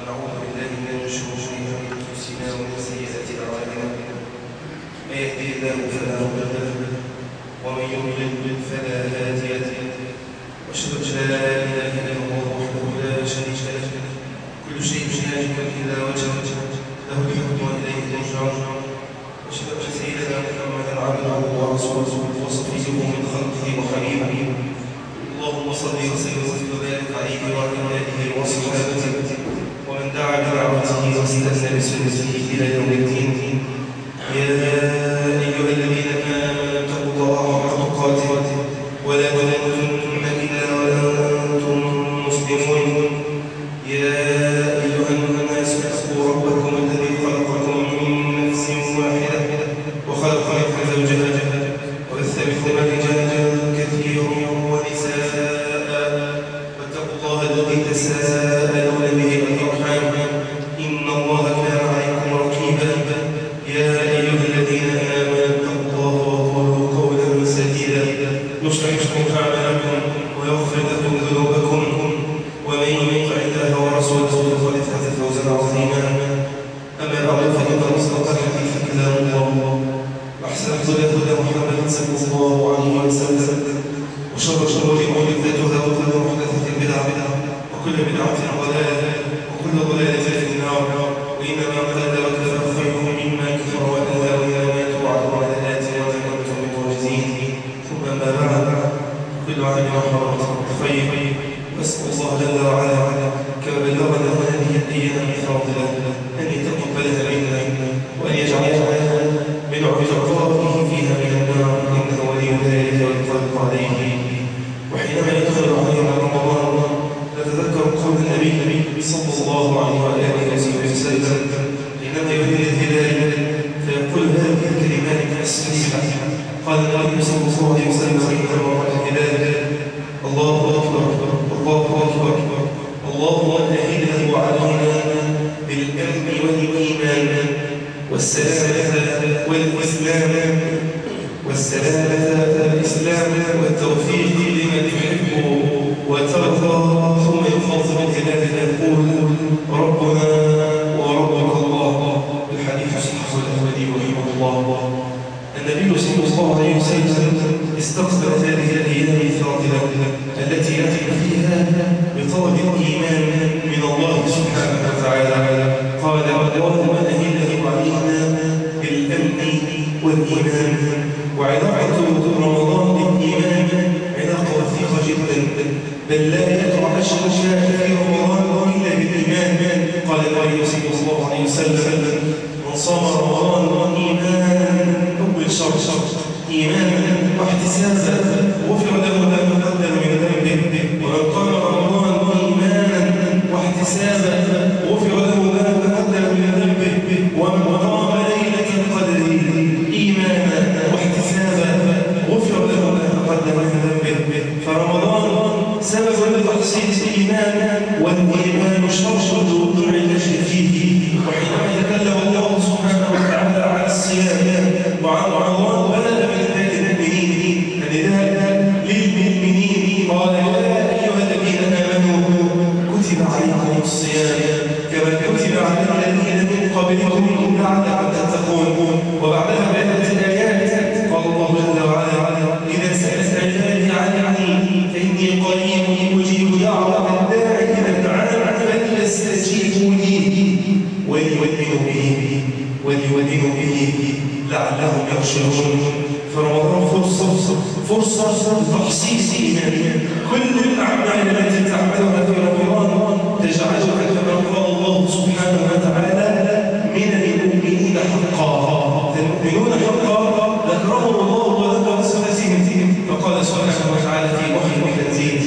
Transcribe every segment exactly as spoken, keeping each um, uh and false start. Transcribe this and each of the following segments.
ونعوذ بالله من شرور أنفسنا ومن سيئات أعمالنا. من يهده الله فلا مضل له ومن يضلل فلا هادي له. وأشهد أن لا إله إلا الله وحده لا شريك له، كل شيء هالك إلا وجهه، له الحكم وإليه ترجعون. وأشهد أن سيدنا محمدا عبده ورسوله وصفيه من خلقه وحبيبه. اللهم صل وسلم وبارك عليه وعلى آله وصحبه ومن دعا بدعوته واستنى بسنته إلى يوم الدين. يا أيها الذين آمنوا اتقوا الله حق تقاته ولا تموتن إلا وأنتم مسلمون. يا أيها الناس اتقوا ربكم الذي خلقكم من نفس واحدة وخلق منها زوجها وبث منهما رجالا كثيرا ونساء، واتقوا الله الذي تساءلون به والأرحام إن الله كان عليكم رقيبا. يا أيها الذين آمنوا اتقوا الله وقولوا قولا سديدا يصلح لكم أعمالكم ويغفر لكم ذنوبكم، ومن يطع الله ورسوله فقد فاز فوزا عظيما. أما بعد فإن أصدق الحديث كلام الله وأحسن الهدى هدى محمد صلى الله عليه وسلم، وشر الأمور محدثاتها وكل محدثة بدعة وكل بدعة ضلالة وكل ضلالة في النار. وإنما قل وكفى خير مما كفر وأذى وإذا ما توعد على آت وما كنتم بمعجزين. ثم أما بعد، كل عام وحرم خير. وأسأل الله جل وعلا كما بلغنا هذه الأيام الفاضلة أن يتقبلها منا وأن يجعلها من عتقائه فيها من النار، إنه ولي ذلك والقادر عليه. وحينما يدخل علينا رمضان نتذكر قول النبي صلى الله عليه وآله وسلم حينما يريد الهلال فيقول هذه الكلمات الصحيحة. قال النبي صلى الله عليه وسلم حينما رأى الهلال: الله أكبر الله أكبر اللهم أهله علينا بالأمن والإيمان والسلامة والإسلام والسلامة والإسلام والتوفيق لما تحب وترضى. ثم يخاطب الهلال يقول: ربنا وربك الله. الحديث صحيح الأحمدي رحمه الله. النبي صلى الله عليه وسلم استقبل هذه الأيام الفاضلة التي يأتي فيها بطلب الإيمان من الله سبحانه وتعالى. قال: اللهم أهله علينا بالأمن والإيمان. وعلاقة رمضان بالإيمان علاقة وثيقة جدا، بل لا يقع أشهر في رمضان إلا بالإيمان. قال النبي صلى الله عليه وسلم: من صام رمضان إيمانا أول شرط إيمانا واحتسابا غفر له ما تقدم من ذنبه. ومن قام رمضان إيمانا واحتسابا غفر له ما تقدم من ذنبه. ومن قام ليلة القدر إيمانا واحتسابا غفر له ما تقدم من ذنبه. فرمضان سبب لتحصيل الإيمان، والإيمان شرط لوقوع النشر فيه. وحينما يتكلم الله سبحانه وتعالى عن الصيام وعن رمضان بدأ بالنسبة للمؤمنين، فلذلك للمؤمنين قال: يا أيها الذين آمنوا كتب عليكم الصيام كما كتب على الذين من قبلكم لعلكم تتقون. وبعدها بآية الآيات قال الله جل وعلا: إذا سألت عبادي عني فإني قريب أجيب دعوة الداعي إذا دعان فليستجيبوا لي وليؤمنوا به وليؤمنوا به لعلهم يرشدون. فرمضان فرصة فرصة لتحصيل إيمان. كل الأعمال التي تعملها في رمضان تجعلك كما قال الله سبحانه وتعالى من المؤمنين حقا. المؤمنون حقا ذكرهم الله وذكر صفاتهم، فقال سبحانه وتعالى في وحي تنزيله: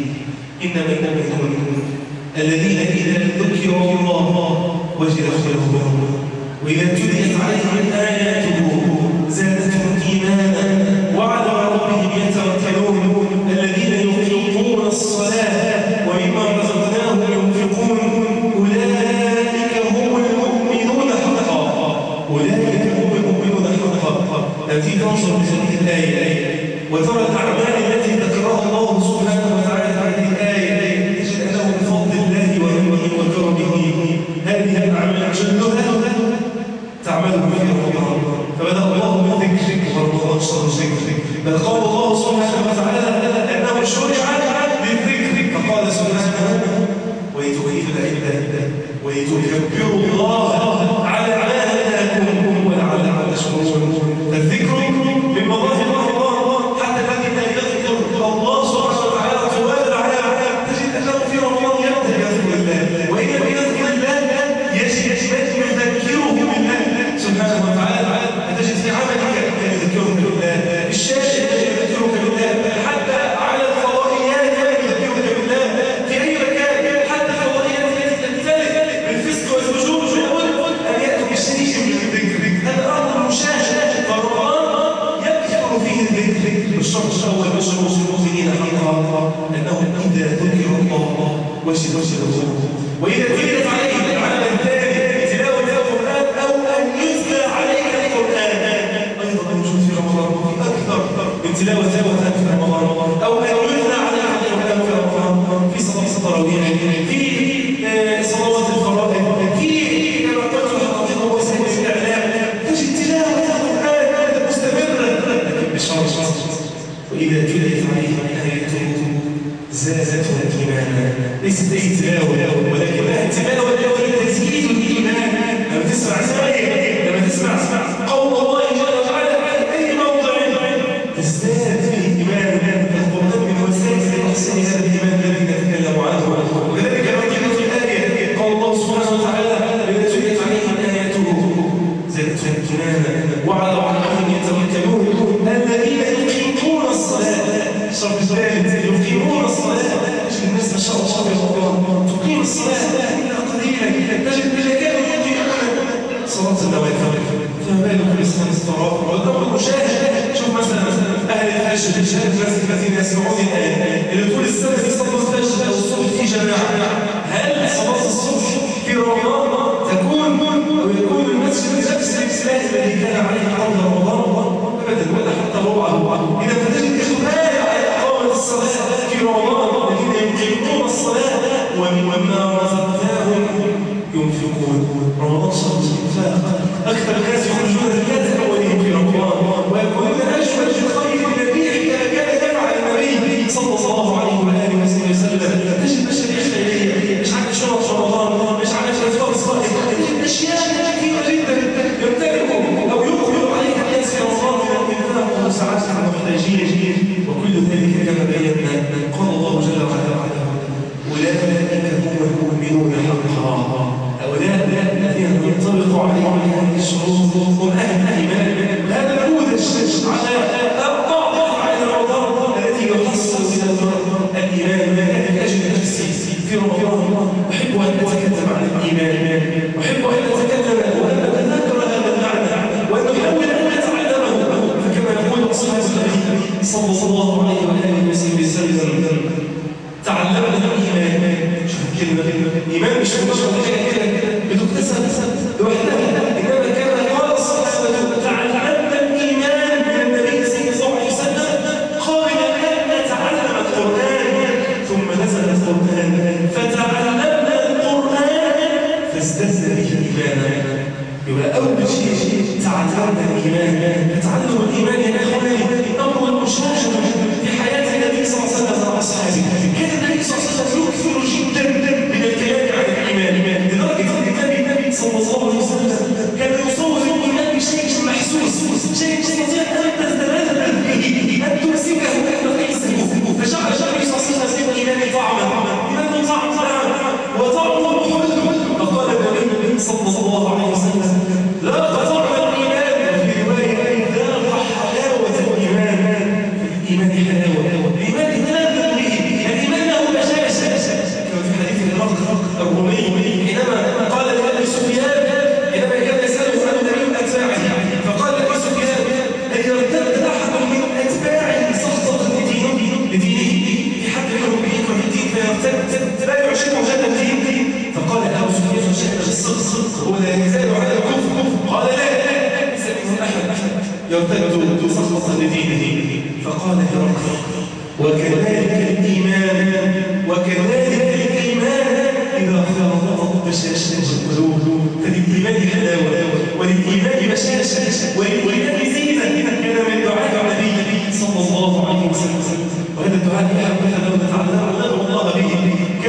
إنما المؤمنون الذين إذا ذكروا الله وجلت قلوبهم وإذا تليت عليهم آياته زادتهم إيمانا وعلى ربهم يتوكلون. الذين يقيمون الصلاة ومما رزقناهم ينفقون أولئك هم المؤمنون حقا. أولئك هم المؤمنون حقا. التي تنظر بهذه الآية وترى الأعمال التي ذكرها الله سبحانه وتعالى في هذه الآية، تجد أنه بفضل الله ومنه وكرمه سبحانه ولتوحيدوا العباد ولتكبروا الله على ما هداكم ولعلكم تشكرون. فالذكر من مظاهر الله حتى الذي لا يذكر الله سبحانه وتعالى طوال العام تجد انه في رمضان يبدا يذكر الله، وان لم يذكر الله يجب يذكره بالله سبحانه وتعالى. تجد في عملك يذكرك بالله، الشاشه يذكرك بالله، حتى على الفضائيات يذكرك بالله، في اي مكان حتى الفضائيات التي تمتلك بالفسق والفجور يقول ان ياتوا بشيء من الذكر. هذا امر مشاهد، فرمضان يكثر فيه الذكر. الشرط الاول بشر المؤمنين حقا انهم اذا ذكروا الله وجدوا قلوبهم، واذا تليت عليهم العمل الثاني تلاوه القران او ان يتلى عليك القران ايضا موجود في رمضان اكثر من تلاوه القران في رمضان، او ان يتلى عليك القران في رمضان، في صلاه التراويح، في صلوات الفرائض، في كما قلت حقيقه وسائل الاعلام تجد تلاوه القران مستمره، لكن بشرط واذا تليت عليهم اياته زادتهم ايمانا. ليست اي تلاوه ولكنها تلاوه التي تزيد الايمان. لما تسمع آية، لما تسمع قول الله جل وعلا في اي موضع تزداد فيه ايمانا. القران من وسائل تحصيل هذا الايمان الذي نتكلم عنه. وكذلك نجد في الايه قول الله سبحانه وتعالى اذا تليت عليهم اياته زادتهم ايمانا وعلى ربهم يتوكلون الذين يقيمون الصلاه. الشرط الثالث يقيمون الصلاه. تجد الناس ما شاء الله تقيم الصلاه الا قليلا، تجد الذين يقيمون صلاه النوافل، فما بالك بصلاه التراويح والامر المشاهد. شوف مثلا اهل الفجر، الناس الذين يسمعون الايه اللي طول السنه يصلوا الفجر او الصبح في جماعه، هل صلاه الصبح في رمضان تكون او يكون المسجد نفس الاسلام الذي كان عليه قبل رمضان؟ ابدا، ولا حتى ربعه. اذا فتجد اخبار على اقامه الصلاه في رمضان الذين يقيمون الصلاه ومما رزقناهم ينفقون. رمضان شهر الانفاق، اكثر الناس يخرجون زكاه اموالهم في رمضان ويكونون اشهد بالخير الذي كان يفعل النبي صلى الله عليه واله وسلم. تجد مشاريع خيريه، مش عارف شرط رمضان، مش عارف افطار صائم، تجد اشياء كثيره جدا يمتلك او يقبل عليها الناس في رمضان من الانفاق والمساعده على المحتاجين. وكل ذلك كما بينا قال الله جل وعلا اولئك هم المؤمنون حقا. هؤلاء الذين ينطبق عليهم هذه الشروط هم اهل الايمان. هذا نموذج على بعض افعال رمضان التي يحصل الى الايمان. من اجل نفسي في رمضان احب ان اتكلم عن الايمان، احب ان اتكلم وان اتذكر هذا المعنى وان احاول ان اتعلمه. فكما يقول اصحاب النبي صلى الله عليه واله وسلم تعلمنا الايمان. شوف الكلمه الايمان مش مجرد حاجه كده بتكتسب لوحدها، انما كما قال الصحابه تعلمنا الايمان من النبي صلى الله عليه وسلم قبل ان نتعلم القران، ثم نزل القران فتعلمنا القران فازددنا به ايمانا. يبقى اول شيء تعلمنا الايمان. تعلم الايمان يا اخواني امر مشاهد في حياه النبي صلى الله عليه وسلم واصحابه. كان النبي صلى الله عليه وسلم يكثر جدا من الكلام عن الايمان، لدرجه ان النبي صلى الله عليه وسلم كان يصور الايمان بشيء محسوس، شيء تستطيع ان تتلذذ به، ان تمسكه وان تقيسه. فجعل النبي صلى الله عليه وسلم الايمان طعما، الايمان طعم وطعمه حلو. فقال النبي صلى الله عليه وسلم لا تطعم الايمان، في روايه ذاق حلاوه الايمان. الايمان حلاوه، الايمان تلذذ به، الايمان له بشاشه. كما في حديث الرقم الرومي حينما قال لابي سفيان حينما كان يساله عن النبي اتباعه، فقال لابي سفيان ان يرتد احد من اتباعه سخطه لدينه في حد منهم بيكره الدين فيرتد لا يعجبه هذا الدين. فقال ابو سفيان شهد بالصدق ولا يزال على الكفر. قال لا لا ليس منه احد يرتد سخطه لدينه. فقال هرقل وكذلك الايمان وكذلك الايمان اذا خلطت بشاشه القلوب. فللايمان حلاوه وللايمان بشاشه وللايمان زينه. كان من دعاء النبي صلى الله عليه وسلم، وهذا الدعاء احبنا لو نتعلم الله به.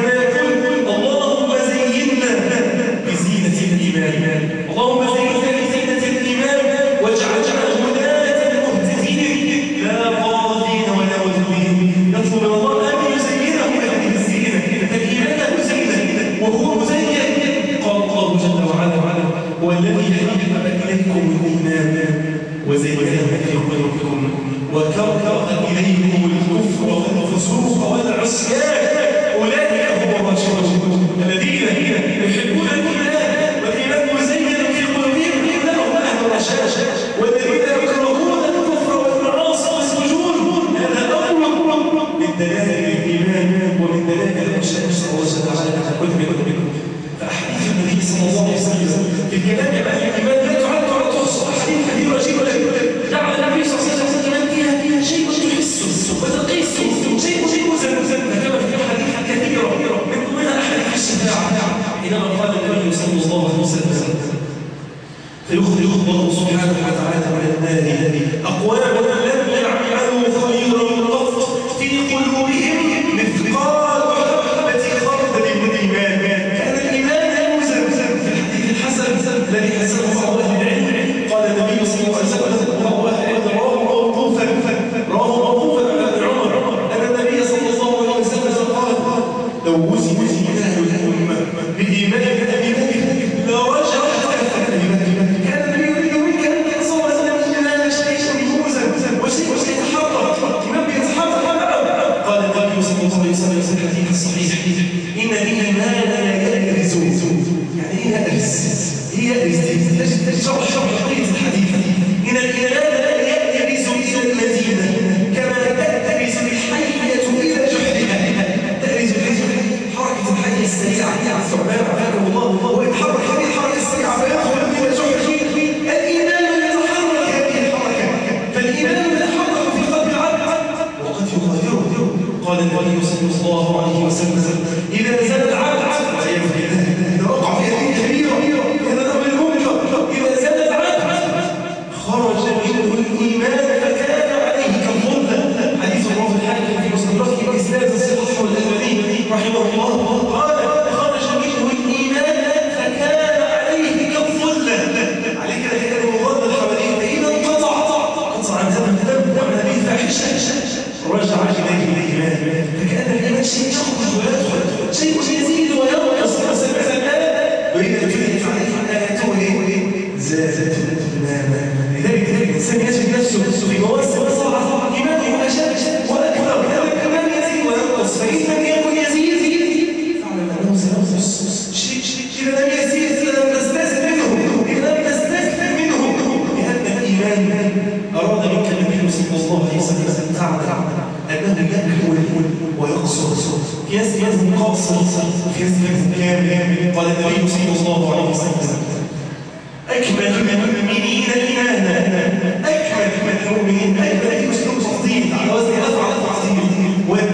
وزينه في قلوبكم وكره إليكم الكفر والفسوق والعصيان أولئك هم الراشدون الذين يحبون الإيمان والإيمان مزين في قلوبهم إنهم أهل الرشاد والذين يكرهون الكفر والمعاصي والفجور هذا أمر من دلائل الإيمان ومن دلائل الرشاد نسأل الله تعالى أن تكون منكم. فأحاديث النبي صلى الله عليه وسلم في الكلام عن الإيمان لا تعد ولا تحصى. أحاديث كثيرة جدا جعل النبي صلى الله عليه وسلم فيها فيها شيء تحسه وتقيسه شيء شيء مزن كما في أحاديث كثيرة من ضمنها أحاديث الشفاعة حينما قال النبي صلى الله عليه وسلم فيخرج الله سبحانه وتعالى من النار أقواما لم يعملوا خيرا قط في قلوبهم مثقال حبة خردل من الإيمان. كان الإيمان يوزن في الحديث الحسن الذي حسنه بعض أهل العلم قال النبي صلى الله عليه وسلم رواه رواه موقوفا رواه موقوفا على عمر أن النبي صلى الله عليه وسلم قال لو وزن إيمان الأمة بإيمان أبي بكر لرجعت كفة الإيمان. كان النبي يريد منك أن صلى الله عليه وسلم إيمان شيء يوزن وشيء وشيء يتحرك إيمان بيتحرك. قال النبي صلى الله عليه وسلم في الحديث الصحيح إن الإيمان لا يأرز يعني إيه يأرز؟ هي يأرز تجد شرح شرح حقيقة الحديث إن الإيمان لا يأرز إلى المدينة كما تأرز الحية إلى جحرها. تأرز حركة الحية السريعة الثعبان عافاكم الله هو يتحرك هذه الحركة السريعة فيأخذ إلى جحره. الإيمان يتحرك هذه الحركة فالإيمان يتحرك في قلب العبد وقد يغادره. قال النبي صلى الله عليه وسلم إذا زاد العبد والعياذ بالله إذا وقع في هذه الكبيرة إذا نقل المهجة إذا زاد العبد خرج منه الإيمان فكان عليه كالظلة. حديث رواه الحاكم في مستدركه بإسناد الصحيح والألباني رحمه الله قال خرج منه الإيمان فكان عليه كالظلة. عليه كده كان مغلظ حواليه فإذا انقطع قطع عن هذا الذنب وعن هذه الفاحشة رجع إليه الإيمان فكأن الإيمان شيء يخرج ويدخل شيء يزيد وينقص سبع سنوات وإذا كانت عليه آياته زادته إيمانا. لذلك الإنسان يجد نفسه في مواسم الصلاة إيمانه أشد وأكبر. هذا الإيمان يزيد وينقص فإن لم يكن يزيد فاعلم أنه سينقص شيء شيء إذا لم يزيد إذا لم نستزد منه إذا لم نستكثر منه. لأن الإيمان أراد منك النبي صلى الله عليه وسلم أن تعلم أنه يأكل ويقصر. في ناس منهم قاصر وفي ناس منهم كامل. قال النبي صلى الله عليه وسلم أكمل المؤمنين إيمانا أكمل المؤمنين أكمل أسلوب تفضيل على وزن أفعل تفضيل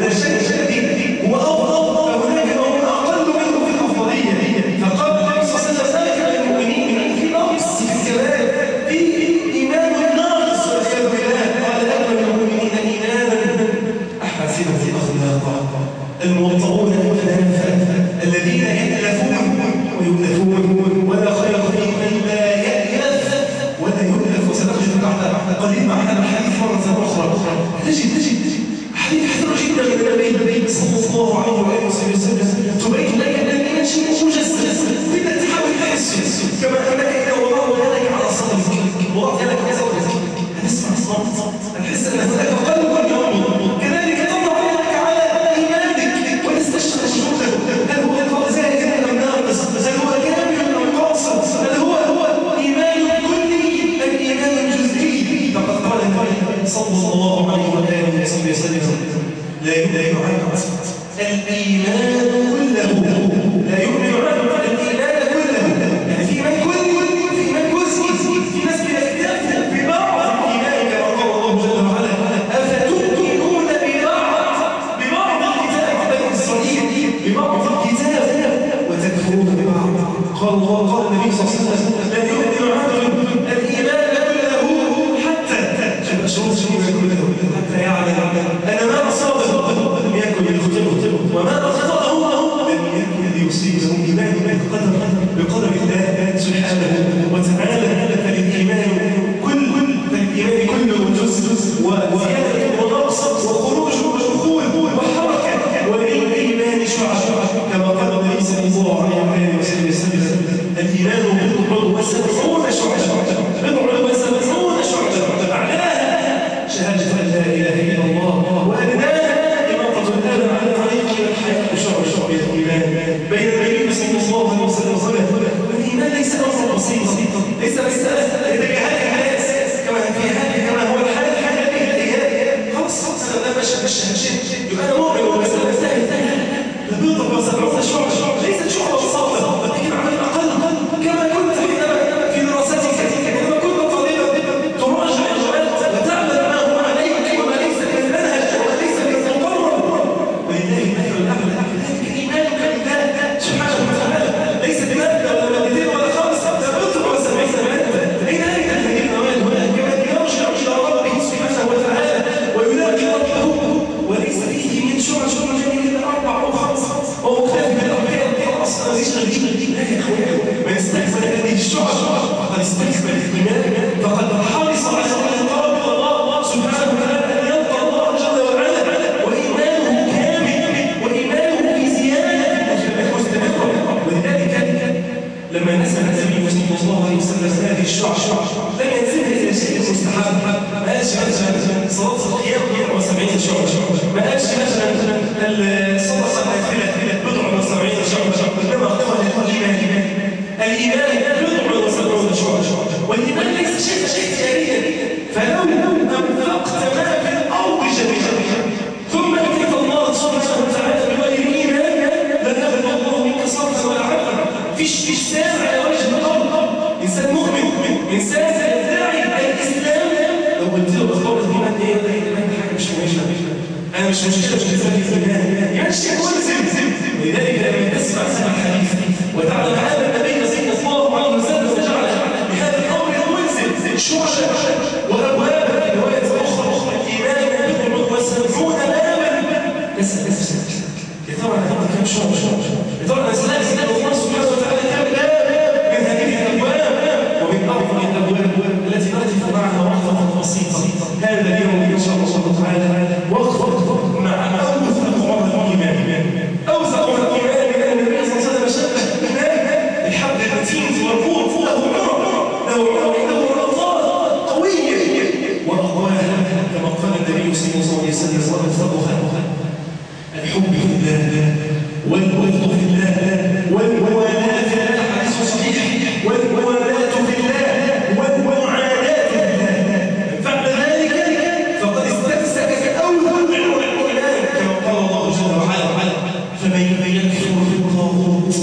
والتشدد هو أفضل فهناك من أقل منه في الأفضلية. فقال النبي صلى الله عليه وسلم أكمل المؤمنين في نقص في الكمال في إيمان الناقص والعياذ بالله. قال أكمل المؤمنين إيمانا أحسنهم أخلاقا الموطؤون أكلافا الذين يألفون ويؤلفون ولا خير فيهم من لا يألف ولا يؤلف. وسنخرج بعد قليل معنا الحديث مرة أخرى. تجد تجد حديث حذر جدا من النبي صلى الله عليه وآله وسلم تبين لك أن الإيمان شيء مجسس بدك تحاول تحسس كما أنك إذا وضعت يدك على صدرك وضعت يدك على صدرك هتسمع الصوت هتحس أن هناك قلب يوم. كذلك تضع يدك على إيمانك وتستشعر شهوده. هل هو زائد أم ناقص؟ هل هو كامل أم قاصر؟ هل هو هو إيمان كلي أم إيمان جزئي؟ فقد قال النبي صلى الله عليه وآله وسلم لا يعد الإيمان كله لا يؤمن عنه الإيمان كله. يعني في إيمان كلي في إيمان جزئي. في ناس بيكتفوا ببعض الإيمان كما قال الله جل وعلا أفتؤمنون ببعض ببعض الكتاب بني إسرائيل ببعض الكتاب وتكفرون ببعض. قال الله قال النبي صلى الله عليه وسلم لا يؤمن عنه الإيمان كله حتى شوف شروط الإيمان كله حتى يعلم أن ما أصابه لم يكن يخطئه وما أخطأه لم يكن يصيبه. إيمان بقدر بقدر الله سبحانه وتعالى. فالإيمان كل فالإيمان كله جزء وزيادة ونقص وخروج ودخول وحركة وللإيمان شعب كما قال النبي صلى الله عليه وسلم الإيمان بضع وسبعون شعبة بضع وسبعون شعبة بين النبي صلى الله عليه وسلم والإيمان ليس أمرا بسيطا، ليس مسألة اتجاهات الناس كما في هذه كما هو الحال حال الاتجاه. خلاص أنا لا بشهد بالشهادتين يبقى أنا مؤمن والمسألة انتهت. لبيضة وسبعون شعبة ليست شعبة بسيطة، لكن على الأقل كما كنت في دراستك كما كنت طالبا تراجع الجواب وتعمل ما هو عليك وما ليس من المنهج وما ليس من المقرر. ولله المثل الأعلى. ذلك إيمانك بالله سبحانه وتعالى ليس بمادة ولا مادتين ولا خمسة، ده بضع وسبعين مادة. أين أين هذه المواد هنا؟ كما يرجع إلى ربه سبحانه وتعالى ويلاقي ربه وليس فيه من شعب شعب جميل أربع أو خمسة أو مختلف بالأربعين أصلا يشغل به. لا يا أخويا، من استكمل هذه الشعب فقد استكمل الإيمان، فقد حرص على أن يقرب الله سبحانه وتعالى أن يلقى الله جل وعلا وإيمانه كامل وإيمانه في زيادة مستمرة. ولذلك لما نزل النبي صلى الله عليه وسلم هذه الشعب لم ينزلها إلى شيء مستحب. ما قالش مثلا صلاة القيام بضع وسبعين شعبة، ما قالش مثلا الصلاة النافلة بضع وسبعين شعبة، إنما قال الإيمان الإيمان بضع وسبعون شعبة. والإيمان ليس شيء اختياريا، فلو أنفقت ما في الأرض جميعا ثم أتيت الله سبحانه وتعالى بغير إيمان لنقبل الله منك صرفا ولا عدلا. فيش فيش سامع على وجه الأرض إنسان مؤمن إنسان يدعي الإسلام لو قلت له بخبر الإيمان إيه ده الإيمان حاجة مش مهمة، أنا مش مشكلة مش لازم الإيمان يعني شيء ملزم. لذلك لما تسمع سمع الحديث وتعلم هذا النبي صلى الله عليه وسلم وجعل بهذا الأمر الملزم شعبة وأبواب في رواية أخرى الإيمان بضع وسبعون بابا. تسأل نفسك يا ترى أنا هذا كم شعبة؟ يا ترى أنا سألت الله سبحانه وتعالى كم باب من هذه الأبواب؟ ومن أعظم الأبواب التي نقف معها وقفة بسيطة هذا اليوم إن شاء الله تعالى وقفة مع أوثق عمر الإيمان. أوثق عمر الإيمان لأن النبي صلى الله عليه وسلم شبه الإيمان الحبل المتين مربوط له عمر له عمر له رطات قوية وأقواها كما قال النبي صلى الله عليه وسلم وأوثقها الحب في الله والبغض في الله والموالاة في الله حديث صحيح والموالاة في الله والمعاداة في الله. فعل ذلك فقد استمسك بأوثق العلوم الإيمان كما قال الله جل وعلا فمن يكفر بالطاغوت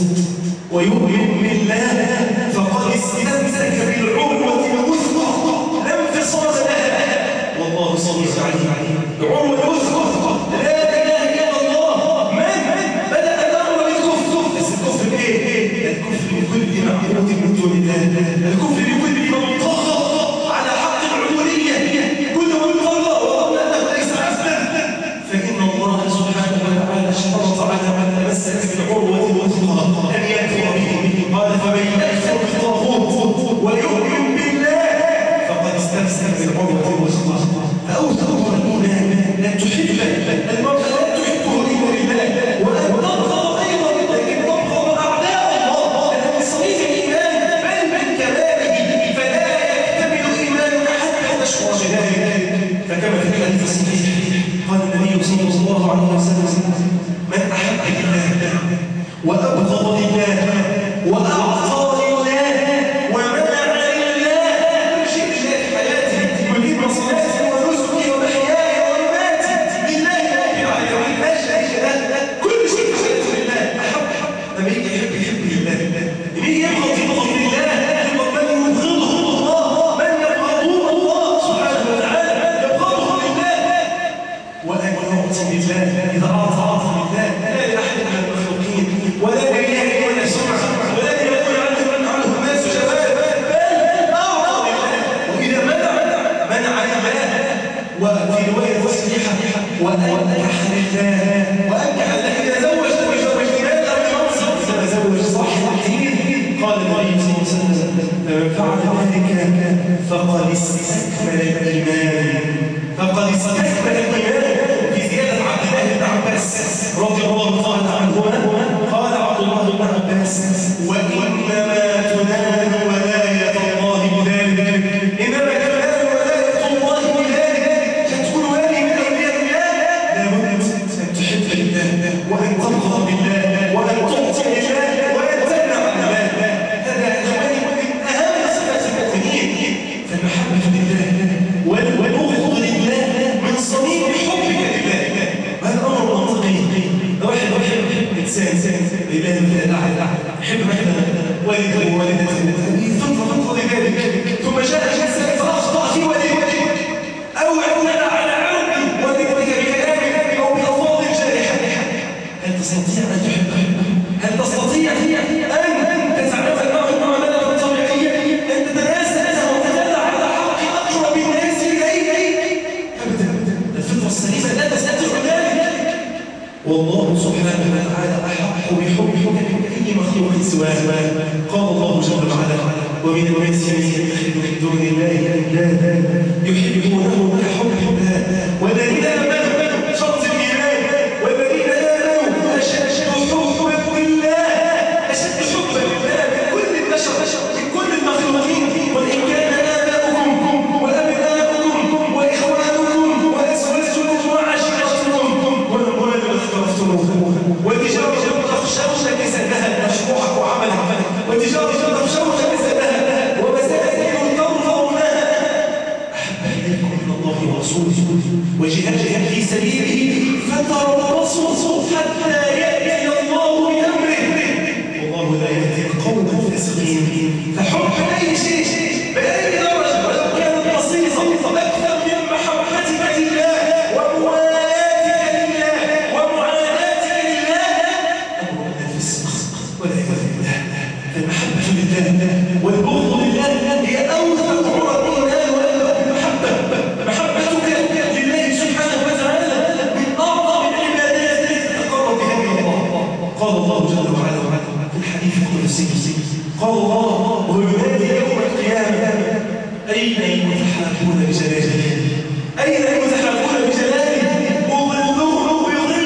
ويؤمن بالله فقد استمسك بالعروة الوثقى لا انفصام لها والله سميع عليم. العروة الوثقى لا إله إلا الله. من بدأ الأمر بالكفر، بس الكفر إيه؟ الكفر بكل معبود من دون الله، الكفر بكل من طغى على حق العبودية، كل من طغى وظن أنه ليس عبدا فإن الله سبحانه وتعالى شرط على من تمسك بالعروة الوثقى أن يكفر به. قال فمن يكفر بالطاغوت ويؤمن بالله فقد استمسك بالعروة الوثقى. فأوثق الإيمان لا تحب المرء لا تحبه إلا لله وأن تبغض أيضا لكن تبغض أعداء الله لأن صريح الإيمان بل من كماله فلا يكتمل إيمانك حتى تشعر بذلك. فكما في الحديث الصحيح قال النبي صلى الله عليه وسلم من أحب لله وأبغض لله وأعطى لله ومنع لله كل شيء لله في حياته يريد مصلحته ونسكه ومحياه ومماته لله رب العالمين لا شريك له كل شيء في حياته لله. أحب لما يجي يحب يحب لله، لما يجي يبغض يبغض لله، يبغض من يبغضه الله من يبغضه الله سبحانه وتعالى يبغضه لله. وأن يعطي لله إذا أعطى أعطى لله لا لأحد من المخلوقين ولا لله ولا سمعة ولا يقول عنه من عنه الناس شباب بل أعطى لله. وإذا منع منع لله. وفي رواية صحيحة وأنكح لله وأنكح لله إذا زوج زوج لماذا بمنصب إذا زوج صاحب الدين. قال النبي صلى الله عليه وسلم فمن فعل ذلك فقد استكمل الإيمان فقد استكمل الإيمان. في زيادة عبد الله بن عباس رضي الله تعالى عنهما قال عبد الله بن عباس وإنما تنال ولاية الله بذلك إنما تنال ولاية الله بذلك تكون ولي من أولياء الله لابد أن تحب الله وأن تبغض بالله وأن تعطي يحب مثلا والده ووالدته فطرة فطرة لذلك ثم جاء جلسة فأخطأ في والده أو اعتدى على عرض والدك بكلامك أو بألفاظ جارحة هل تستطيع أن تحبه؟ هل تستطيع أن تتعامل معه المعاملة الطبيعية؟ أن تتناسى له وتتدع على حق أقرب الناس إليك؟ أبدا الفطرة السليمة لا تستطيع ذلك والله سبحانه وتعالى أحق بحبك من أي مخلوق سواه قال الله جل وعلا ومن الناس من يتخذ من دون الله أندادا يحبونهم كحب الله والذين آمنوا شرط الإيمان والذين آمنوا أشد حبا لله أشد حبا لله من كل البشر من كل المخلوقين وإن كان آباؤكم وأبناؤكم وإخوانكم وأزواجكم وعشيرتكم والأموال اخترفتموها وتجارة تخشون كسبها مشروعك وعملك وتجارة تخشون كسبها ومساكن ترضونها أحب إليكم من الله ورسوله وجهاد في سبيله فتربصوا حتى يأتي الله بأمره والله لا يهدي القوم الفاسقين فحب أي شيء بأي درجة ولو كانت بسيطة أكثر من محبتك لله وموالاتك لله ومعاداتك لله أمر من الفسق والعياذ بالله فالمحبة لله والبغض لله هي أوثق عرى الإيمان وأبلغ المحبة محبتك لله سبحانه وتعالى من أعظم العبادات التي تتقرب بها إلى الله قال الله جل وعلا في الحديث القدسي قال الله وينادي يوم القيامة أين المتحابون بجلاله أين المتحابون بجلاله أظلهم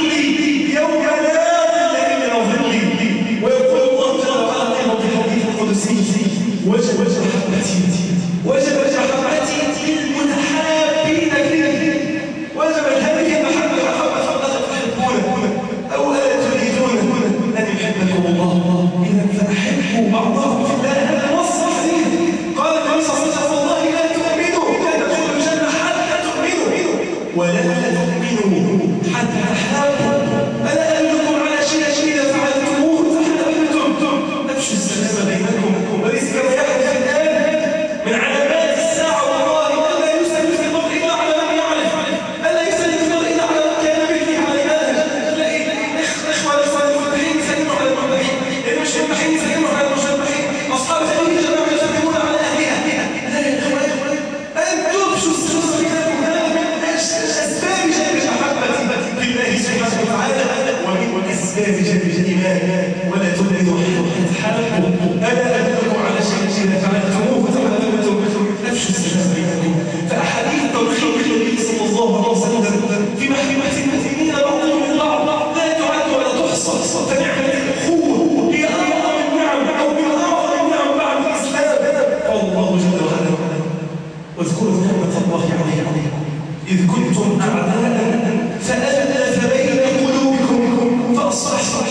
بظلي يوم لا ظل إلا ظلي ويقول الله جل وعلا أيضا في الحديث القدسي وجب محبتي وجب محبتي للمتحابين فيه وجبت هذه المحبة محبة فقط تحبونه أو ألا تريدون أن يحبكم الله إذا فأحبوا بعضهم في الله هذا نص صحيح قال النبي صلى الله عليه وسلم والله لا تؤمنوا لا تدخلوا الجنة حتى تؤمنوا ولا تؤمنوا حتى تحابوا ألا أدلكم على شيء إذا فعلتموه فحببتم أفشوا السلام بينكم وليس كما يحدث الآن من علامات الساعة والله ألا يسلم في الأرض إلا على من يعرف ألا يسلم في الأرض إلا على من كان مثلي عليها تلاقي إخوة المذبحين يسلموا على المذبحين اللي مش مذبحين يسلموا على المذبحين أصحاب هذه الجماعة يسلمون على أهلها لا يا إخوان أن تفشوا السلام بينكم هذا من أسباب جلب محبة بالله سبحانه وتعالى ومن أسباب جلب الإيمان ولا تؤمنوا حتى تحابوا ألا أدلكم على شيء إذا فعلتموه فتحاببتم أفشوا السلام بينكم فأحاديث توحيد النبي صلى الله عليه وسلم في محبة المؤمنين بعضهم من بعض لا تعد ولا تحصى فنعمة الأخوة هي أعظم النعم أو من أعظم النعم بعد الإسلام قال الله جل وعلا واذكروا نعمة الله عليكم إذ كنتم أعداء فألف بين قلوبكم فأصبحتم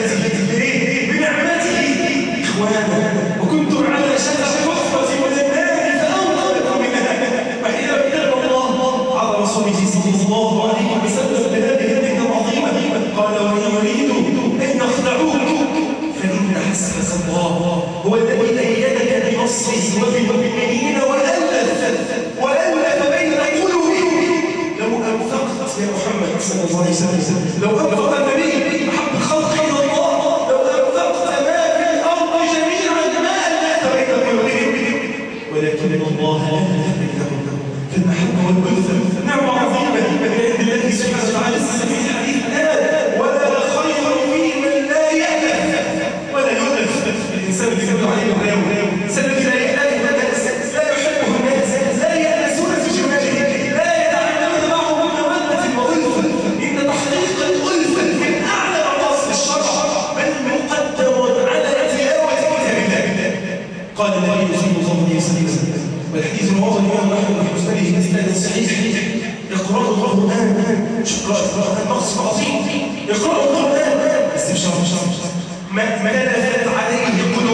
بنعمته بنعمته إخوانا وكنتم على شفا حفرة من النار فأنقذكم منها فحين ابتلى الله على رسوله صلى الله عليه وسلم بهذه النعمة العظيمة قال وإن يريدوا أن يخدعوك فإن حسبك الله هو الذي أيدك بنصره وبالمؤمنين وألف وألف بين قلوبهم لو أنفقت يا محمد صلى الله عليه وسلم لو أنفق النبي محب خلق إلى الله لو أنفقت ما في الأرض جميعا ما ألفت بين قلوبهم ولكن الله ألف بينهم فالمحبة والألفة نعمة عظيمة من عند الله سبحانه وتعالى في الحديث هذا ولا خير في من لا يألف ولا يؤلف الإنسان اللي كتب عليه اليوم سنة لا يألف الناس لا يحبه الناس لا يأنسون في جماله لا يتعلمون معه بمودة وألفة إن تحقيق الألفة من أعلى مقاصد الشرع بل مقدم على تلاوة كتاب الله قال النبي صلى الله عليه وسلم والحديث رواه الإمام أحمد في مسنده بإسناد صحيح اقرأوا القرآن شكرا القرآن مقصد عظيم اقرأوا القرآن استبشار ما تلفت عليه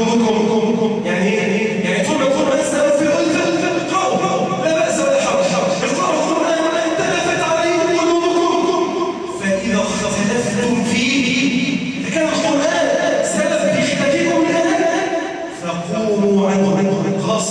قلوبكم يعني يعني طول ما القرآن السبب في الألفة اقرأوا لا بأس ولا حرج اقرأوا القرآن ما تلفت عليه قلوبكم فإذا اختلفتم فيه كان القرآن سبب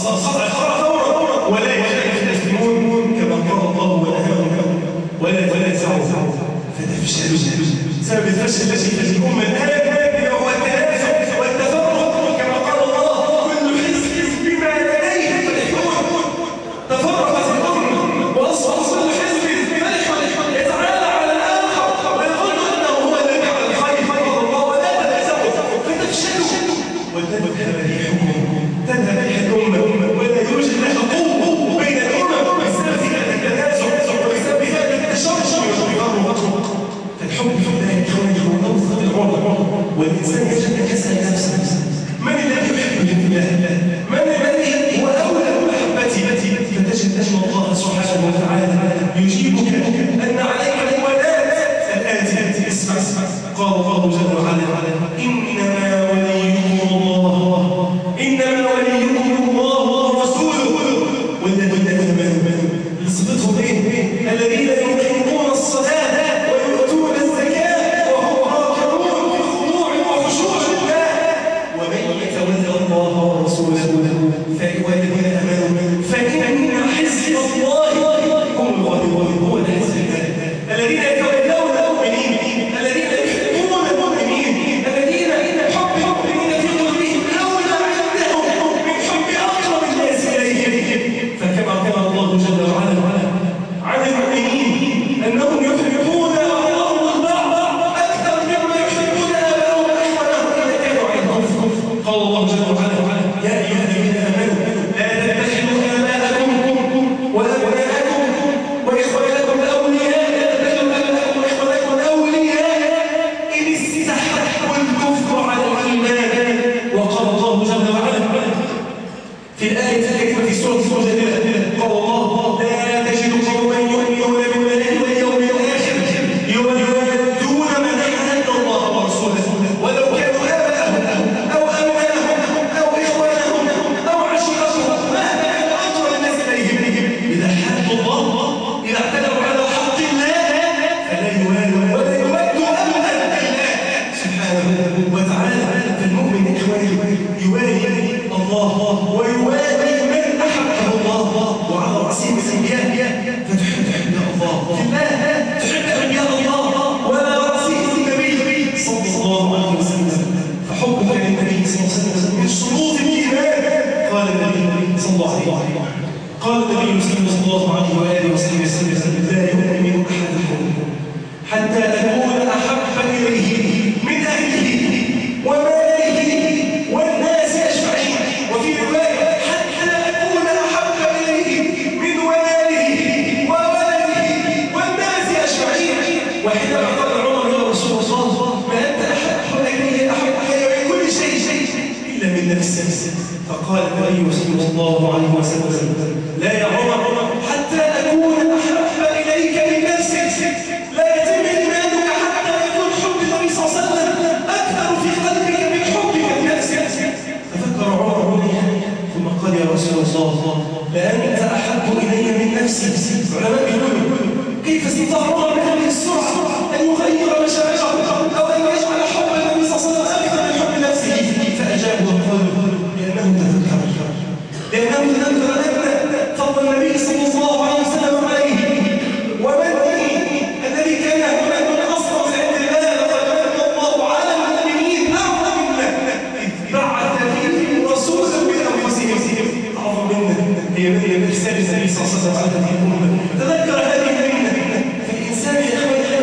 خلاص قطع فورا ولا يختلف المسلمون كما قال الله ونهاهم ولا تنازعوا فتفشلوا. سبب الفشل الذي في الامه الان هو التنازع والتفرق كما قال الله كل حزب بما لديهم فرحون. تفرقت الامه واصبح كل حزب فرح يتعالى على الاخر ويظن انه هو الذي على الخير. قال الله ولا تنازعوا فتفشلوا وتذهب ريحكم. تذهب ريح الامه ولا يوجد لها قوه بين الامم بسبب هذا التنازع وبسبب هذا التشرشر والتفرق. فالحب في الله اخواني هو اوثق العمر، والانسان يجب ان يسال نفسه من الذي يحبني في الله؟ من الذي هو اولى بمحبتي؟ فتجد ان الله سبحانه وتعالى يجيبك ان عليك الولاد الاتي. اسمع قال الله جل وعلا انما وليكم الله انما وليكم الله ورسوله والذين امنوا. صفتهم ايه؟ الذين يقيمون الصلاه ويؤتون الزكاه وهم راكعون في خضوع وخشوع لله. ومن يتولى الله ورسوله والذين امنوا فان حزب الله هم الغالبون. هو الحزب الذين يتولون المؤمنين الذين يحبون المؤمنين الذين حب المؤمنين في قلوبهم اولى عندهم من حب اقرب الناس اليهم. فكما قال الله جل وعلا عن المؤمنين انهم يحبون بعضهم البعض اكثر مما يحبون اباهم واخوانهم اذا كانوا عندهم. قال الله جل وعلا يا ايها الذين امنوا لا تتخذوا اباءكم وابناءكم واخوانكم اولياء لا تتخذوا اباءكم واخوانكم اولياء ان استحبوا الكفر على الايمان. وقال الله جل وعلا في الايه الكريمه في سوره المجادله قال الله لا تجد قوما يؤمنون بالله واليوم الاخر يودون من حاد الله ورسوله ولو كانوا اباءهم او ابناءهم او اخوانهم او عشيرتهم مهما كان اقرب الناس اليهم اذا حادوا الله اذا اعتدوا على حق الله فلا يوالوا ولا يودوا ابدا الله سبحانه وتعالى. فالمؤمن اخواني يوالي الله ويوالي من احبه الله وعلى راسهم الانبياء. فتحب تحب الله في الله تحب انبياء الله وعلى راسهم النبي صلى الله عليه وسلم. فحبك للنبي صلى الله عليه وسلم من شروط الايمان. قال النبي صلى الله عليه وسلم قال النبي صلى الله عليه واله وسلم لا يؤمن احدكم حتى اكون احب اليه من اهله وماله والناس اجمعين. وفي روايه حتى اكون احب اليه من والده وولده والناس اجمعين. وحينما قال عمر يا رسول الله ما انت احب الي احب الي من كل شيء الا من نفسك. فقال النبي صلى الله عليه وسلم لا يا عمر حتى اكون احب اليك من نفسك. لا يتم ايمانك حتى يكون حب النبي صلى الله عليه وسلم اكثر في قلبك من حبك لنفسك. تفكر عمر ثم قال يا رسول الله لأنت أحب إلي من نفسي. علماء يقولون كيف استطاع عمر بهذه السرعة أن يغير مشاعره أو أن يجعل حب النبي صلى الله عليه وسلم أكثر من حب نفسه؟ فأجابوا وقالوا لأنه تذكر لأنه تذكر أن فضل النبي صلى الله عليه وسلم عليه ومنه الذي كان هنا من أصلا من عند الله. لقد من الله على المؤمنين أعظم منه إذ بعث فيهم رسولا من أنفسهم. أعظم منه هي من إرسال النبي صلى الله عليه وسلم على هذه الأمة. تذكر هذه المنة. فالإنسان يا إخواني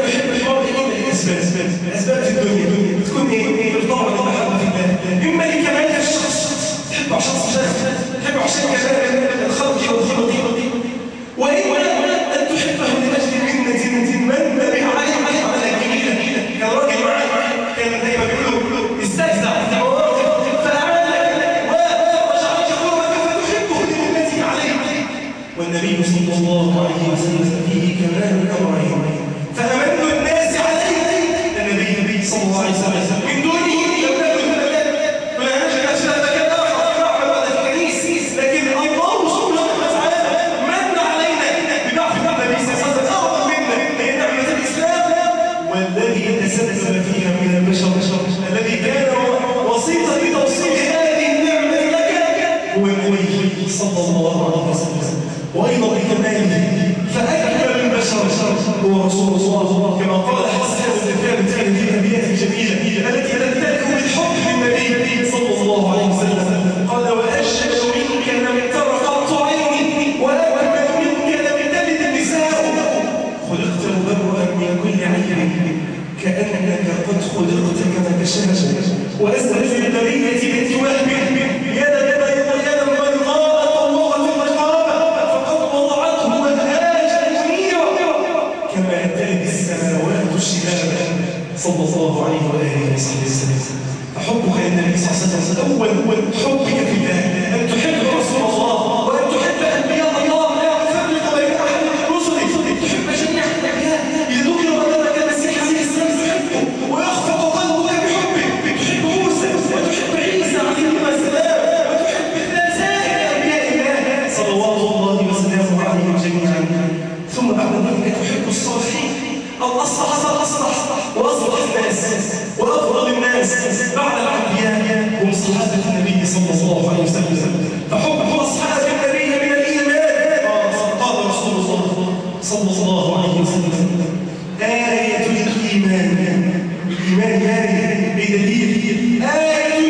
صلى الله عليه وسلم وأيضا بكماله فأكمل البشر هو رسول الله كما قال حسان بن ثابت في هذه الأبيات الجميلة التي تمتلئ بالحب للنبي صلى الله عليه وسلم قال وأشهد منك لم تر قط عيني وأكمل منك لم تلد النساء خلقت مبرئا من كل عيب كأنك قد خلقت كما تشاء وأزهج البرية بنت وهب يدا يدا يدا بيضاء طوقت الرقابة فقد وضعته منهاجا منيرا كما تلد السماوات الشبابا صلى الله عليه وآله وصحبه وسلم فحبك للنبي صلى الله عليه وسلم أول حبك في الله أن تحب رسول الله وأن تحب أنبياء الله لا تفرق بين أحد رسله تحب جميع الأنبياء إذا ذكر أمامك المسيح عليه السلام تحبه ويخفق قلبك بحبه تحب موسى وتحب عيسى عليه السلام وتحب سائر أنبياء الله صلوات الله وسلامه عليهم جميعا ثم بعد ذلك تحب الصالحين الأصلح الأصلح وأصلح الناس وأفضل الناس بعد الأنبياء هم صحابة النبي صلى الله عليه وسلم فحب أصحاب النبي من الإيمان قال رسول الله صلى الله عليه وسلم آية الإيمان الإيمان آية بدليل آية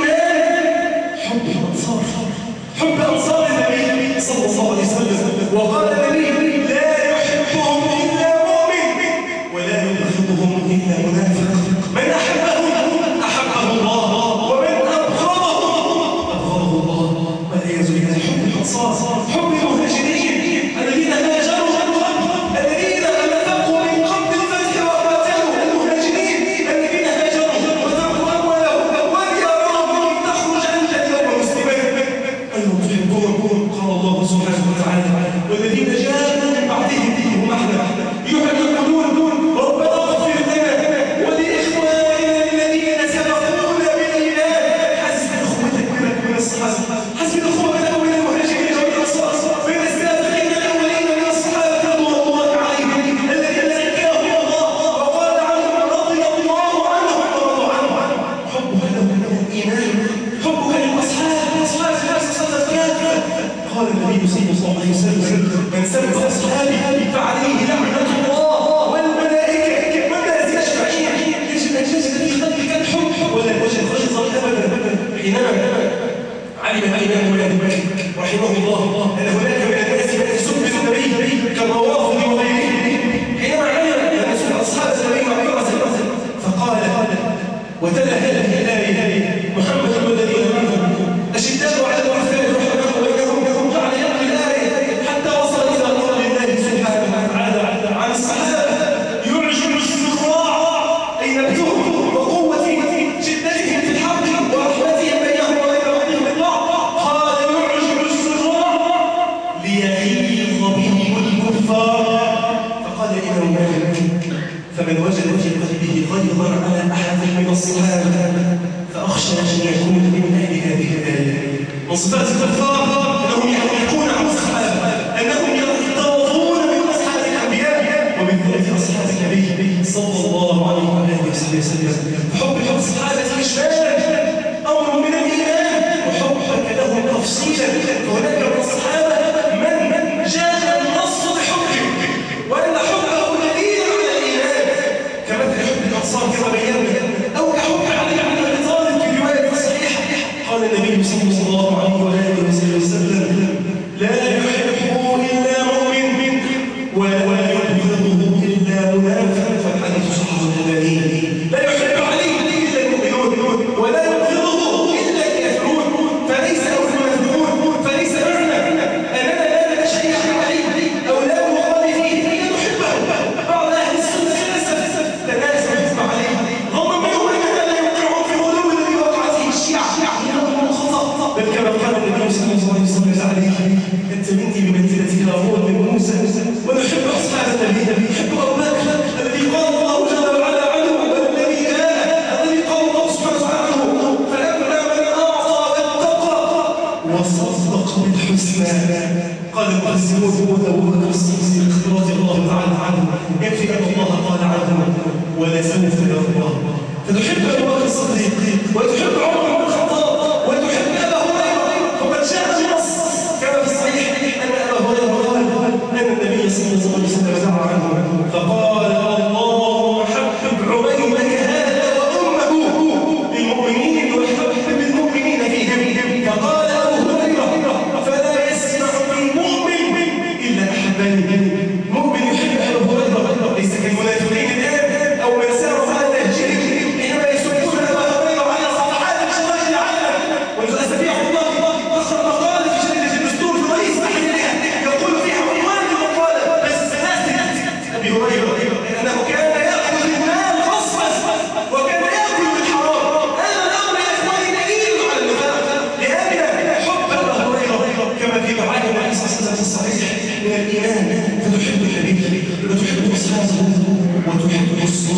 الإيمان حب الأنصار حب أنصار النبي صلى الله عليه وسلم وقال النبي لا يحبهم إلا مؤمن ولا يبغضهم إلا منافق من أحبهم أحبه الله ومن أبغضهم أبغضه الله والعياذ بالله حب الأنصار حب المهاجرين الذين هاجروا الذين أنفقوا من قبل الفتح وقاتلوا المهاجرين الذين هاجروا وتركوا أموالهم وديارهم تخرج أنت اليوم مسلما أيضا تحبهم قال الله سبحانه وتعالى والذين جاءوا من بعدهم هم أحنا يقولون ربنا اغفر لنا ولإخواننا الذين سبقونا بالإيمان حسب أخوتك من الصحابة حسب أخوتك من المهاجرين والأنصار من السابقين الأولين من الصحابة رضوان الله عليهم الذين زكاهم الله وقال عنهم رضي الله عنهم ورضوا عنه حبك لهم من الإيمان حبك للأصحاب أصحاب الناس صلى قال النبي صلى الله عليه وسلم من سب أصحابي فعليه لعنة الله والملائكة والناس أجمعين يجب أن يجد في قلبك الحب ولا وجد غيظا أبدا حينما علم الإمام مالك رحمه الله أن هناك من الناس من يسب النبي كالروافض وغيره حينما علم أن يسب أصحاب النبي معذرة فقال وتلا هذه الآية محمد والذين معه أشداء على الرحمن رحمه بينهم جعل يقرأ الآية حتى وصل إلى قول الله سبحانه وتعالى عن الصحابة يعجب الزراع أي نبيهم وقوة شدتهم في الحق ورحمتهم بينهم وبين بعضهم البعض قال يعجب الزراع ليغيظ بهم الكفار فقال الإمام مالك فمن وجد في قلبه غيظا على أحد من الصحابة فأخشى أن يكون من أهل هذه الآية من صفات الكفار أنهم يحرقون عن الصحابة أنهم يغتاظون من أصحاب الأنبياء وبالذات أصحاب النبي صلى الله عليه وآله وسلم حب حب الصحابة إشبال أمر من الإيمان وحبك لهم تفصيلا وهناك من الصحابة من من جاء النص بحبه وأن حبه دليل على الإيمان كمثل حب الأنصار كما بينا أو كحب علي بن أبي طالب في رواية صحيحة قال النبي صلى الله عليه وآله وسلم لا يحبه إلا مؤمن ولا يبغضه إلا منافق فالحديث صحيح البخاري لا يحب عليه إلا المؤمنون ولا يبغضه إلا الكافرون فليس أو المنافقون فليس معنى أننا لا نتشيع عليه أو لا نخالف فيه إلا نحبه بعض أهل السنة للأسف تناسوا الحكم عليه ظنا منهم أننا لا يوقعون في غلو الذي وقعت فيه الشيعة إنهم خطأ بل كما قال النبي صلى الله عليه وسلم عليه أنت مني بمنزلة هارون من موسى ونحب أصحاب النبي نحب أبو بكر الذي قال الله جل وعلا عنه والذي جاء الذي قال الله سبحانه عنه فلما من أعطى واتقى وصدق بالحسنى قال المقسمون هو أبو بكر الصديق رضي الله تعالى عنه يكفي أن الله قال عنه ولسوف يرضى فتحب أبو بكر الصديق وتحب عمر بن الخطاب وتحب أبا هريرة وقد جاء النص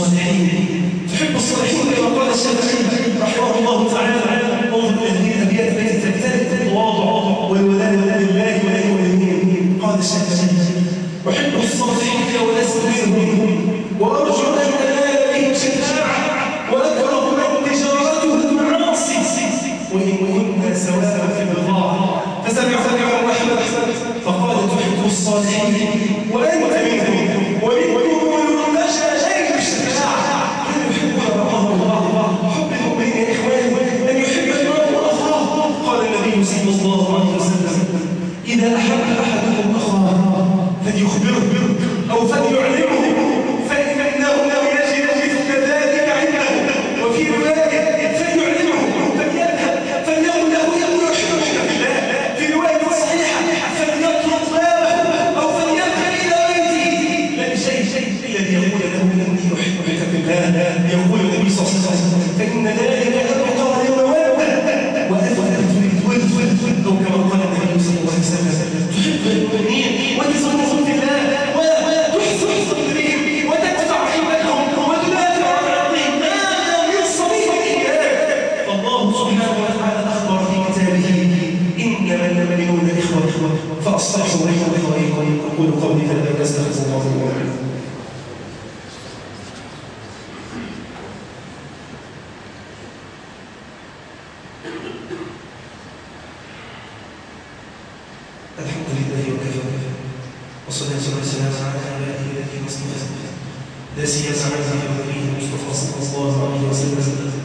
الصالحين تحب الصالحين كما قال الشافعي رحمه الله تعالى انظر الى الابيات التي تمتلئ التواضع والولاء لله وللمؤمنين. قال الشافعي احب الصالحين ولست منهم وارجو ان انال بهم شفاعه واكره من تجارته المعاصي وان كنا سواء في البضاعه. فسمع عمر احمد فقال تحب الصالحين وانت منهم ومنهم نشا شيء الشفاعه. كان يحبنا بعضهم بعضا حب المؤمنين يا اخواني ان يحب المرء اخاه. قال النبي صلى الله عليه وسلم اذا احب احدكم اخاه فليخبره او فليعلمه فانه لم يجد مثل ذلك عنده. وفي روايه فليعلمه فليذهب فليقل له يقول احبك في الله. في روايه صحيحه فليطرق بابه او فليذهب الى بيته لا شيء الذي يقول له اني احبك في الله. يقول النبي صلى الله عليه وسلم فان ذلك ابقى للموده واثبت للود او كما قال النبي صلى الله عليه وسلم تحب المؤمنين وتزورهم في الله وتحسن بهم وتدفع حبتهم وتدافع عن عقلهم هذا من صميم الايمان. فالله سبحانه وتعالى اخبر في كتابه انما المؤمنون اخوه فاصلحوا بين اخويكم. اقول قولي هذا واستغفر الله لي ولكم. الحمد لله وكفى والصلاة والسلام على عباده الذين اصطفى لا سيما على نبيه المصطفى صلى الله عليه وسلم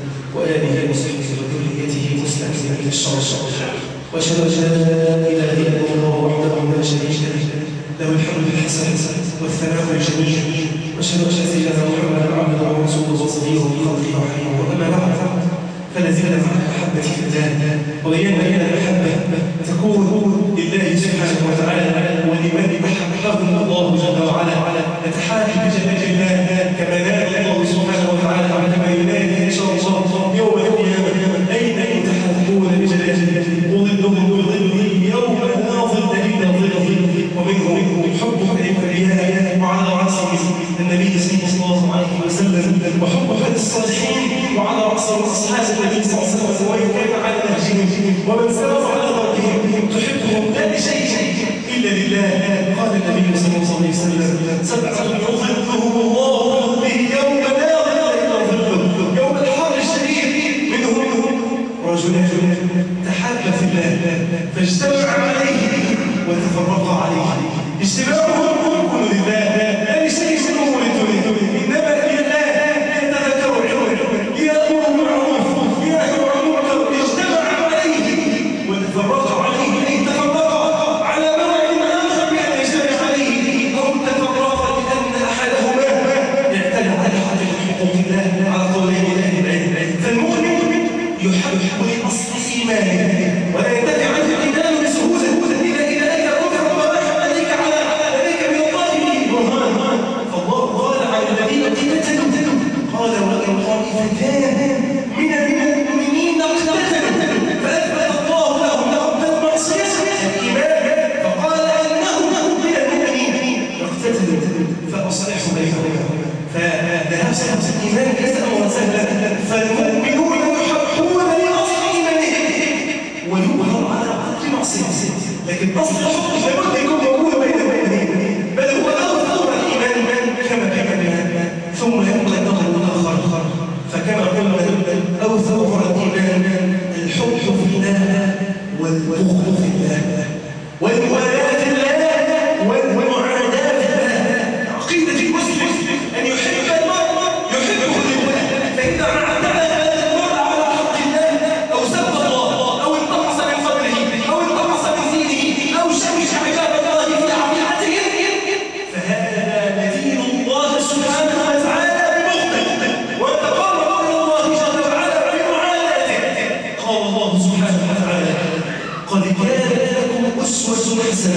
وآله وصحبه وذريته مستحسنين الشر وأشهد أن لا إله إلا الله وحده لا شريك له له الحمد الحسن والثناء الجميل وأشهد أن سيدنا محمدا عبده ورسوله وصفيه من خلقه وحبيبه. وأما بعد فلازلنا مع المحبة في الله وبينا أن المحبة تكون لله سبحانه وتعالى ولمن أحبهم الله جل وعلا. نتحاكي بجلال الله كما نادى الله سبحانه وتعالى عندما ينادي إن شاء الله يوم القيامة أين يتحاكون بجلاله وظلهم بظله يوم لا ظل إلا ظله ومنهم حب الأنبياء وعلى رأسه النبي صلى الله عليه وسلم وحب الصالحين وعلى رأسهم أصحاب النبي صلى الله عليه وسلم وإن كان على نهجهم ومن سار على ضربهم تحبهم لا لشيء إلا لله. قال النبي صلى الله عليه وسلم سبعة يظلهم الله به يوم لا ظل إلا ظله يوم الحر الشديد. منهم رجلان تحابا في الله فاجتمع عليه وتفرقا عليه. اجتماعهم كل لله لا لشيء من أمور الدنيا إنما لله يتذكر عمره يأمر بالمعروف ينهى عن المنكر. اجتمع عليه وتفرقا عليه أي تفرقا على موعد آخر بأن يجتمع عليه أو تفرقا لأن أحدهما اعتدى على حقوق الله على قولين أهل العلم. فالمؤمن يحب لأصل إيمانه ولا ينتفع عنه الإيمان بسهولة إلا إذا أتى أكثر وراح عليك على عليك من الله به برهان. فالله قال على الذين اقتتلوا قال وإن طائفتان من المؤمنين اقتتلوا فأثبت الله لهم لهم بالمعصية الإيمان فقال أنهم من المؤمنين اقتتلوا فأصلحوا بينهم. فذهب سبب الإيمان ليس أمرا سهلا. فالمؤمنون يحبون لأصل إيمانهم ويظهر على قدر معصيته لكن أصل الحب لابد يكون موجود بين المؤمنين بل هو أوثق الإيمان كما كما ثم يبقى النظر الآخر. فكما قلنا أوثق الإيمان الحب في الله والبغض في الله والموالاة في الله والمعاداة في الله. عقيدة المسلم أن يحب المرء يحبه لله. فإذا اعتدى المرء على حق الله أو سب الله أو انتقص من فضله أو انتقص من دينه أو شوش عباد الله في عقيدتهم فهذا دين الله سبحانه وتعالى ببغضه وتقرب إلى الله جل وعلا بمعاداته. قال الله سبحانه وتعالى قد كان لكم أسوة حسنة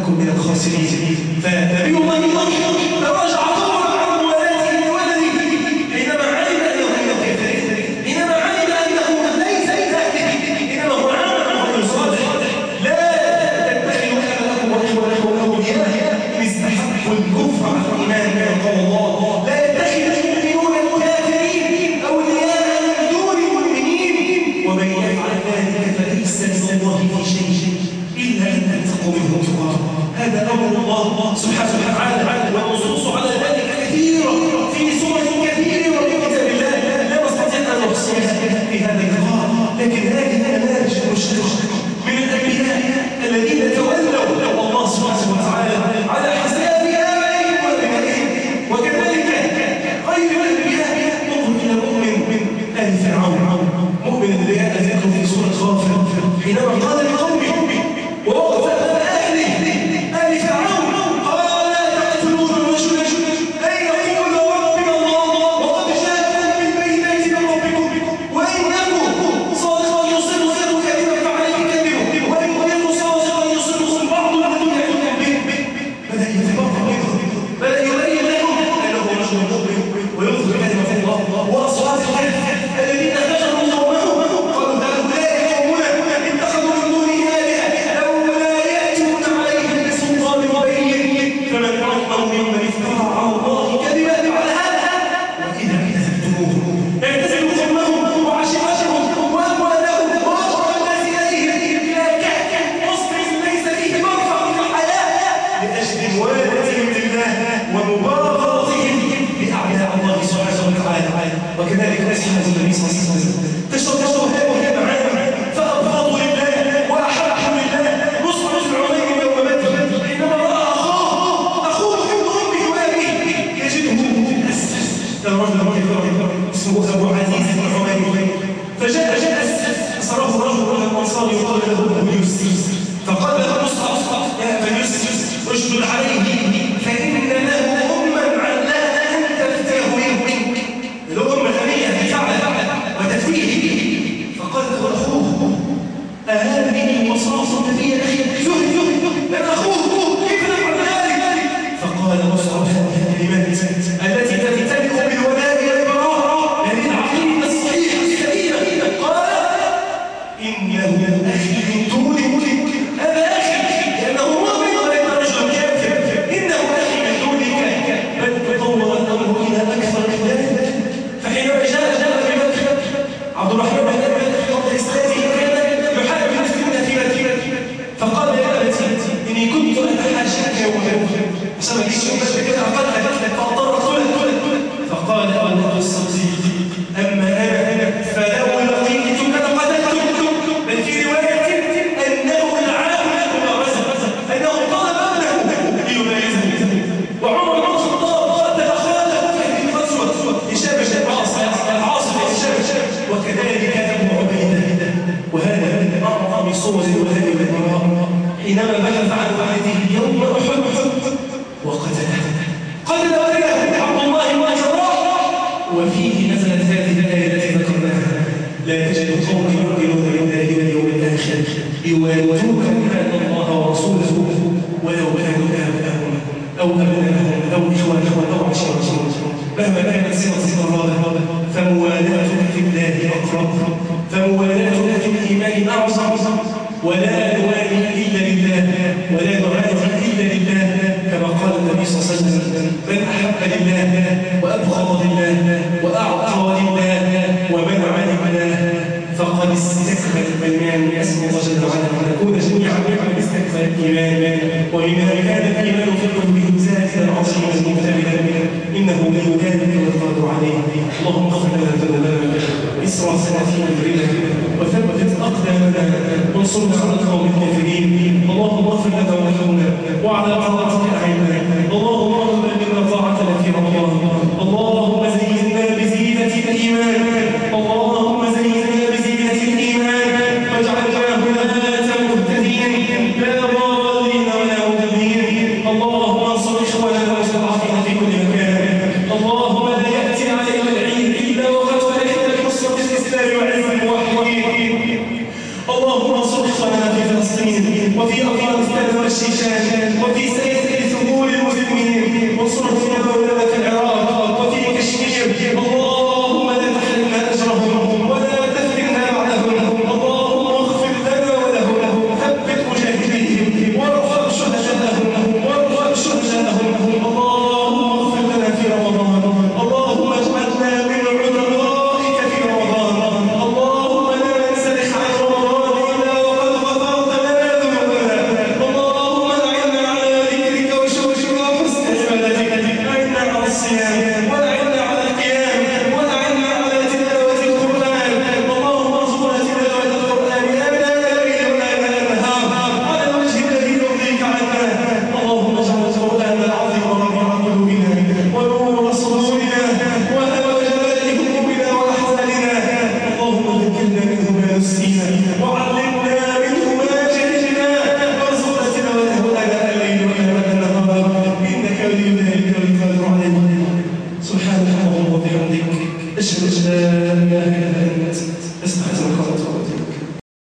ونكن من الخاسرين. فنبي الله نوح تراجع طبعا عن موالاته لولده حينما علم انه من الكافرين، حينما علم انه ليس بذاته انما هو عمل رجل صالح. لا تتخذوا اباءكم واخوانكم اولياء ان استحبوا الكفر على الايمان كما قال الله. لا يتخذ المؤمنون الكافرين اولياء من دون المؤمنين ومن يفعل ذلك فليس من الله في شيء الا ان تتقوا منهم تقاه. هذا امر الله سبحانه وتعالى والنصوص على ذلك كثيره في سور كثيره وفي كتاب الله لا نستطيع ان نحصيها في هذا اللقاء. لكن هذه نماذج مشرقه من الانبياء الذين تولوا الله سبحانه وتعالى على حساب ابائهم وابنائهم. وكذلك غير الانبياء انظر الى مؤمن من ال فرعون، مؤمن الذي جاء ذكره في سوره غافر حينما قال لقومه ووقف امام اهله ال فرعون قال لا تقتلون الرجل ان يقول ربنا الله وقد جاءكم بالبينات من ربكم وان يكن صادقا يصب صدق كذبا فعليه كذبه وان يكن صادقا يصب بعض العدو يكذب به. بدا يتبرأ منهم، بدا يبين لهم انه رجل مؤمن ويظهر كلمه الله. واصحاب الكهف الذين هجروا قومهم قالوا هؤلاء قومنا اتخذوا من دونه الهه لولا ياتون عليهم بسلطان مبين فمن اظلم ممن افترى على الله كذبا على هذا. واذا اعتزلتموهم اعتزلوا قومهم وعشيرتهم واموالهم واقرب الناس اليهم الى كهف مصبح ليس فيه مرفع في الحياه لاجل موالاتهم لله ومباغضتهم لاعداء الله سبحانه وتعالى. وكذلك اسحاب النبي صلى الله عليه وسلم تشربوا هؤلاء معاهم فابغضوا لله واحبوا لله. مصعب بن عمير يوم بدر حينما راى اخاه اخوه ابن امه وابيه يجده في الاسد. كان رجل اسمه ابو عزيز بن عمير فجاء جاء صرفه رجل من الانصار يقال له ابو يوسف فقال له مصعب يا ابا يوسف اشدد عليه فان له اما علها ان تفتاه منك الام غنيه بفعل وتفيه. فقال له اخوه اهذه مصاصه في اخي زهد زهد انا اخوه كيف نفعل ذلك؟ فقال مصعب هذه الكلمات التي تفتتح بالولاء والبراء هذه العقيده الصحيحه السليمه. قال انه اخي من دونك، هذا اخي لانه مؤمن وليس رجل كافر، انه اخي من دونك. بل تطور الامر الى اكثر من ذلك. فحينما جاء جاء ببكر عبد الرحمن بن ابي بكر قبل اسلامه كان يحارب المسلمين في بدر فقال يا ابتي اني كنت اتحاشاك يوم بدر بسبب الشيء كده قتلك فاضطر اقتلك. فقال ابو بكر الصديق اما انا فلو لقيتك لقتلتك. بل في روايه انه العامل مبارزه انه طلب ابنه ليبارزه. وعمر بن الخطاب قتل خاله في هذه الغزوه هشام بن العاص وكذلك ابو عبيده. وهذا من اعظم صور الولاء والبراء حينما بحث عن والده يوم احد وقتله قتل والده عبد الله بن جراح. وفيه نزلت هذه الايه التي ذكرناها لا تجد قوما يؤمنون بالله واليوم الاخر يوادون من الله ورسوله ولو كانوا اباءهم او ابناءهم او اخوانهم او عشيرتهم مهما كانت صله الله فموالاتك في الله اقرب، فموالاتك في الايمان اعظم. ولا نوالي الا لله ولا نعادي الا لله كما قال النبي صلى الله عليه وسلم من احب لله وابغض لله واعطى لله ومنع لله فقد استكمل الايمان. اسال الله جل وعلا ان نكون جميعا ممن استكمل الايمان وممن كان الايمان في قلوبهم زائدا عظيما ممتلئا انه من ذلك والقادر عليه. اللهم اغفر لنا ذنوبنا واسرافنا في امرنا وثبت اقدامنا وانصرنا على القوم الكافرين. اللهم اغفر لنا ورحمنا وعلى طاعتك اعنا. اللهم اغفر لنا طاعتنا في رمضان. اللهم زينا بزينه الايمان. اللهم زينا بزينه الايمان واجعلنا هداة مهتدين لا ضالين ولا مضلين. اللهم انصر اخواننا المستضعفين في كل مكان. اللهم لا ياتي علينا العيد الا وقد فتحنا بنصره الاسلام وعز الموحدين. اللهم انصر اخواننا في فلسطين وفي افغانستان والشيشان سبحانك اللهم وبحمدك أشهد أن لا إله إلا